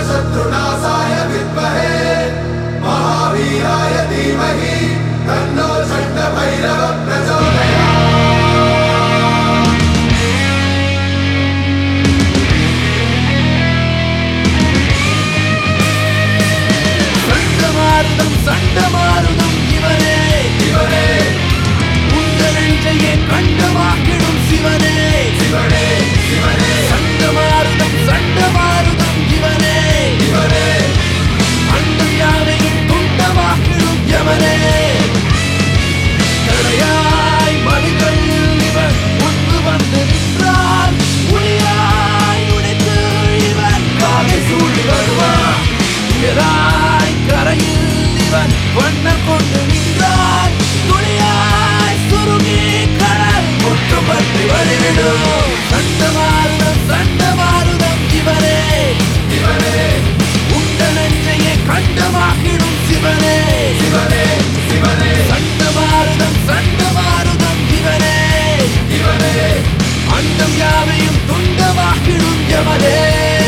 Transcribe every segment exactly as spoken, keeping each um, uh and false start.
शत्रुनाशाय विद्महे महावीराय धीमहि तन्नो चण्डभैरव प्रचोदयात्। சண்டமாருதம் சண்டமாருதம் இவனே இவனே உங்கள் நெஞ்சையே கண்டமாக்கிடும் சிவனே சிவனே சிவனே சண்டமாருதம் சண்டமாருதம் இவனே இவனே அண்டம் யாவையும் துண்டமாக்கிடும் யமனே தடையாய் மனிதன் இவன் முன்பு வந்து நின்றால் உளியாய் உடைத்து இவன் காலை சூழி வருவான். உயராய் கரையில் இவன் வண்ணம் கொண்டு நின்றால் துளியாய் சுருங்கி கடல் முற்று பற்றி வழிவிடும். சண்டமாருதம் சண்டமாருதம் இவனே இவனே உங்கள் நெஞ்சையே கண்டமாக்கிடும் சிவனே சிவனே சிவனே சண்டமாருதம் சண்டமாருதம் இவனே இவனே அண்டம் யாவையும் துண்டமாக்கிடும் யமனே.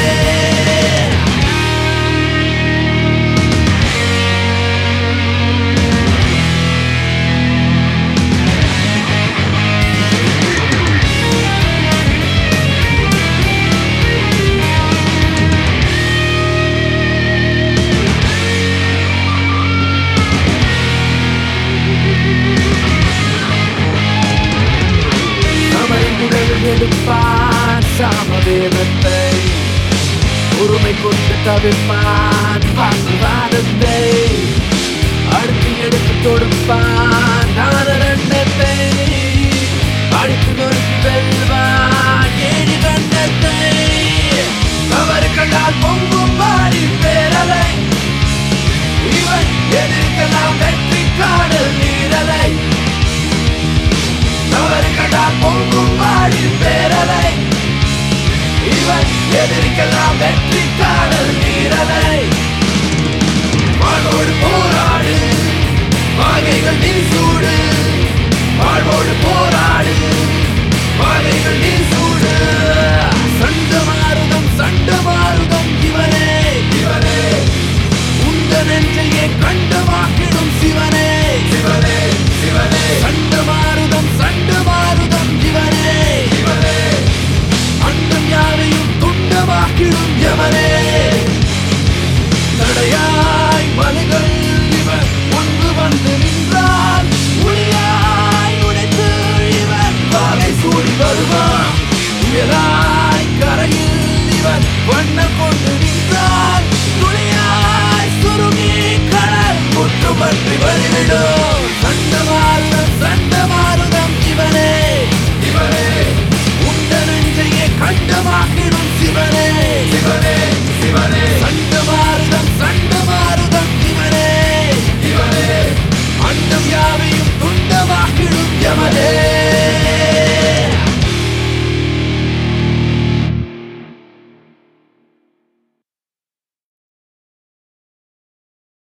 எடுப்பான் சாமவேதத்தை உரிமை கொண்டு தவிர்ப்பான் வாக்குவாதத்தை அடுத்து எடுத்து தொடுப்பான் நாரணத்தை அடித்து நொறுக்கி வெல்வான் ஏழி கண்டத்தை. அவர் கண்டால் பொங்கும் பாடி பேரலை இவன் எதிர்க்கலாம் வெற்றி காடல் நீரலை. அவர் கண்டால் பொங்கும் பாடி பேரலை இவன் எதிர்க்கலாம் வெற்றி காடல் நீரலை. வாழ்வோடு போராடு மாகைகள் நீ சூடு வாழ்வோடு போராடு மாகைகள் நீ சூடு.